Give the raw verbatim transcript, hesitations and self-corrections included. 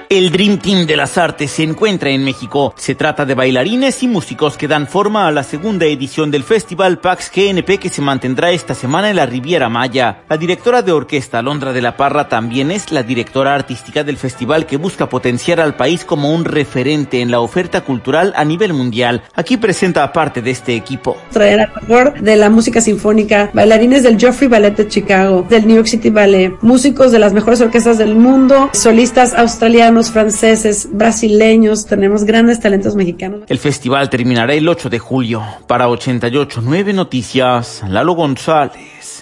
El Dream Team de las artes se encuentra en México. Se trata de bailarines y músicos que dan forma a la segunda edición del Festival Pax G N P que se mantendrá esta semana en la Riviera Maya. La directora de orquesta, Alondra de la Parra, también es la directora artística del festival, que busca potenciar al país como un referente en la oferta cultural a nivel mundial. Aquí presenta a parte de este equipo. Traer a mejor de la música sinfónica, bailarines del Joffrey Ballet de Chicago, del New York City Ballet, músicos de las mejores orquestas del mundo, solistas australianos, franceses, brasileños, tenemos grandes talentos mexicanos. El festival terminará el ocho de julio. Para ochenta y ocho punto nueve Noticias, Lalo González.